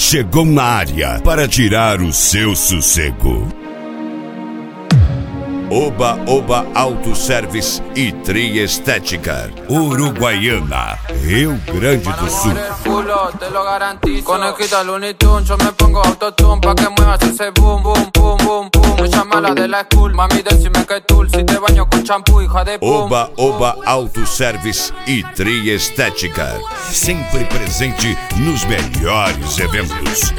chegou na área para tirar o seu sossego. Oba Oba Autoservice e Triestética, Uruguaiana, Rio Grande do Sul. Conejita Looney Tunes, yo me pongo autotune pa' que muevas ese boom, boom, boom, boom, boom. Me llama la de la school, mami decime que tú, si te baño con champú, hija de boom. Oba Oba Autoservice e Triestética, sempre presente nos melhores eventos.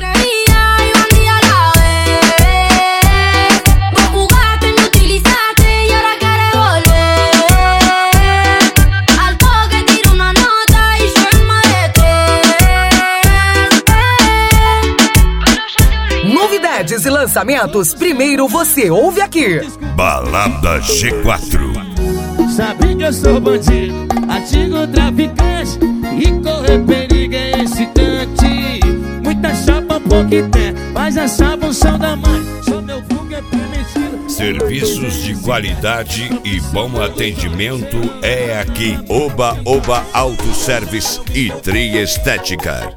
Novidades e lançamentos, primeiro você ouve aqui. Balada G4. Sabe que eu sou bandido, antigo traficante, e correr perigo é excitante. Muita chapa, pouco tem, mas essa função da mãe, sou meu vulgo é permitido. Serviços de qualidade e bom atendimento é aqui. Oba Oba Autoservice e Triestética.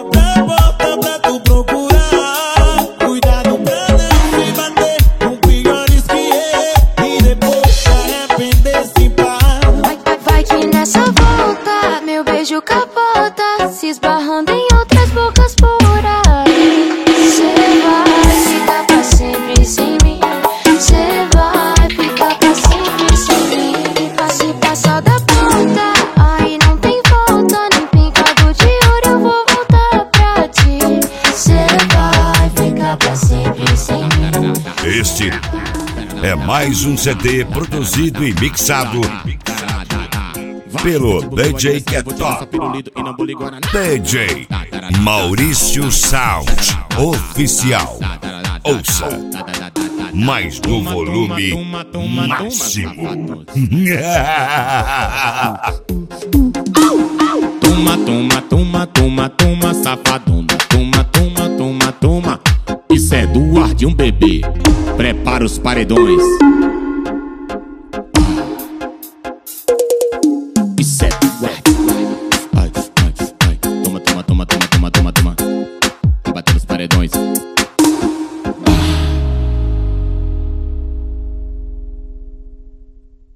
Beijo capota, se esbarrando em outras bocas por aí. Cê vai ficar pra sempre sem mim. Cê vai ficar pra sempre sem mim. Se passar da ponta, aí não tem volta. Nem pintado de ouro eu vou voltar pra ti. Cê vai ficar pra sempre sem mim. Este é mais um CD produzido e mixado pelo DJ que é top, DJ Maurício Sound Oficial. Ouça, mais no volume máximo. Toma, toma, toma, toma, toma, safadona. Toma, toma, toma, toma. Isso é do ar de um bebê. Prepara os paredões. Isso é